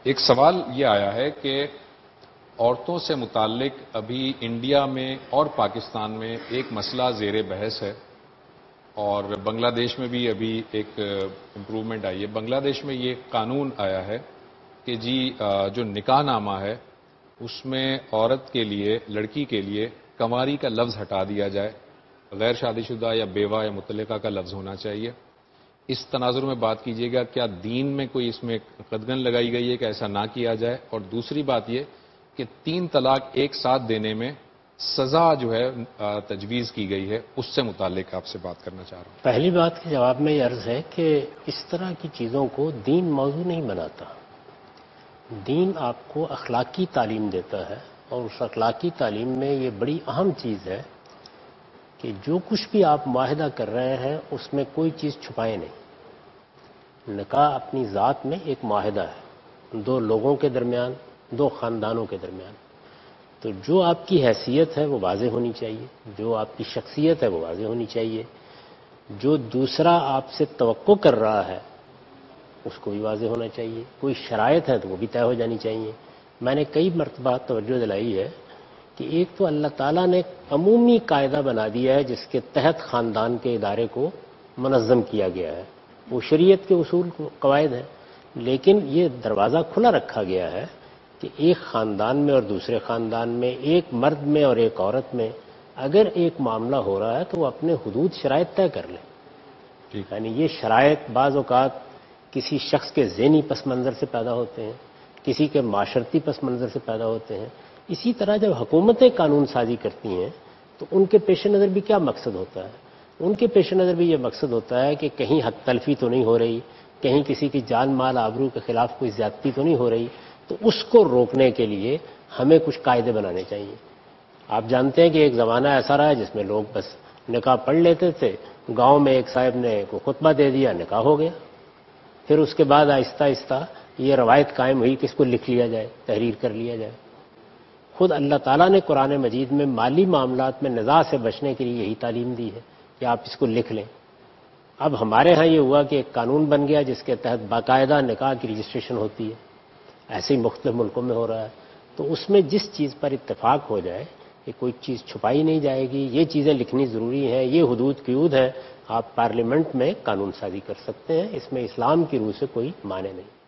ایک سوال یہ آیا ہے کہ عورتوں سے متعلق ابھی انڈیا میں اور پاکستان میں ایک مسئلہ زیر بحث ہے، اور بنگلہ دیش میں بھی ابھی ایک امپروومنٹ آئی ہے۔ بنگلہ دیش میں یہ قانون آیا ہے کہ جی جو نکاح نامہ ہے اس میں عورت کے لیے، لڑکی کے لیے کنواری کا لفظ ہٹا دیا جائے، غیر شادی شدہ یا بیوہ یا مطلقہ کا لفظ ہونا چاہیے۔ اس تناظر میں بات کیجیے گا، کیا دین میں کوئی اس میں قدغن لگائی گئی ہے کہ ایسا نہ کیا جائے؟ اور دوسری بات یہ کہ 3 طلاق ایک ساتھ دینے میں سزا جو ہے تجویز کی گئی ہے، اس سے متعلق آپ سے بات کرنا چاہ رہا ہوں۔ پہلی بات کے جواب میں یہ عرض ہے کہ اس طرح کی چیزوں کو دین موضوع نہیں بناتا۔ دین آپ کو اخلاقی تعلیم دیتا ہے، اور اس اخلاقی تعلیم میں یہ بڑی اہم چیز ہے کہ جو کچھ بھی آپ معاہدہ کر رہے ہیں اس میں کوئی چیز چھپائے نہیں۔ نکاح اپنی ذات میں ایک معاہدہ ہے، 2 لوگوں کے درمیان، 2 خاندانوں کے درمیان۔ تو جو آپ کی حیثیت ہے وہ واضح ہونی چاہیے، جو آپ کی شخصیت ہے وہ واضح ہونی چاہیے، جو دوسرا آپ سے توقع کر رہا ہے اس کو بھی واضح ہونا چاہیے، کوئی شرائط ہے تو وہ بھی طے ہو جانی چاہیے۔ میں نے کئی مرتبہ توجہ دلائی ہے کہ ایک تو اللہ تعالیٰ نے عمومی قاعدہ بنا دیا ہے جس کے تحت خاندان کے ادارے کو منظم کیا گیا ہے، وہ شریعت کے اصول قواعد ہیں، لیکن یہ دروازہ کھلا رکھا گیا ہے کہ ایک خاندان میں اور دوسرے خاندان میں، ایک مرد میں اور ایک عورت میں اگر ایک معاملہ ہو رہا ہے تو وہ اپنے حدود شرائط طے کر لیں۔ یعنی یہ شرائط بعض اوقات کسی شخص کے ذہنی پس منظر سے پیدا ہوتے ہیں، کسی کے معاشرتی پس منظر سے پیدا ہوتے ہیں۔ اسی طرح جب حکومتیں قانون سازی کرتی ہیں تو ان کے پیش نظر بھی کیا مقصد ہوتا ہے؟ ان کے پیش نظر بھی یہ مقصد ہوتا ہے کہ کہیں حق تلفی تو نہیں ہو رہی، کہیں کسی کی جان مال آبرو کے خلاف کوئی زیادتی تو نہیں ہو رہی، تو اس کو روکنے کے لیے ہمیں کچھ قاعدے بنانے چاہیے۔ آپ جانتے ہیں کہ ایک زمانہ ایسا رہا ہے جس میں لوگ بس نکاح پڑھ لیتے تھے، گاؤں میں ایک صاحب نے کوئی خطبہ دے دیا، نکاح ہو گیا۔ پھر اس کے بعد آہستہ آہستہ یہ روایت قائم ہوئی کہ اس کو لکھ لیا جائے، تحریر کر لیا جائے۔ خود اللہ تعالیٰ نے قرآن مجید میں مالی معاملات میں نزاع سے بچنے کے لیے یہی تعلیم دی ہے کہ آپ اس کو لکھ لیں۔ اب ہمارے ہاں یہ ہوا کہ ایک قانون بن گیا جس کے تحت باقاعدہ نکاح کی رجسٹریشن ہوتی ہے، ایسے ہی مختلف ملکوں میں ہو رہا ہے۔ تو اس میں جس چیز پر اتفاق ہو جائے کہ کوئی چیز چھپائی نہیں جائے گی، یہ چیزیں لکھنی ضروری ہیں، یہ حدود قیود ہیں، آپ پارلیمنٹ میں قانون سازی کر سکتے ہیں، اس میں اسلام کی روح سے کوئی معنی نہیں۔